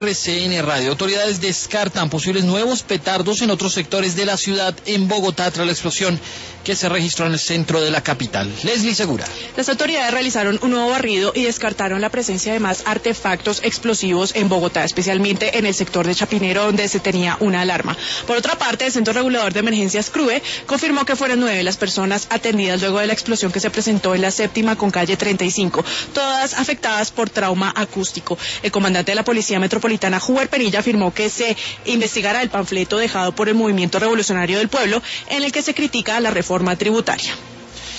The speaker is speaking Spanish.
RCN Radio. Autoridades descartan posibles nuevos petardos en otros sectores de la ciudad en Bogotá tras la explosión que se registró en el centro de la capital. Leslie Segura. Las autoridades realizaron un nuevo barrido y descartaron la presencia de más artefactos explosivos en Bogotá, especialmente en el sector de Chapinero, donde se tenía una alarma. Por otra parte, el Centro Regulador de Emergencias CRUE confirmó que fueron 9 las personas atendidas luego de la explosión que se presentó en la séptima con calle 35, todas afectadas por trauma acústico. El comandante de la Policía Metropolitana, Juber Penilla, afirmó que se investigará el panfleto dejado por el Movimiento Revolucionario del Pueblo en el que se critica la reforma tributaria.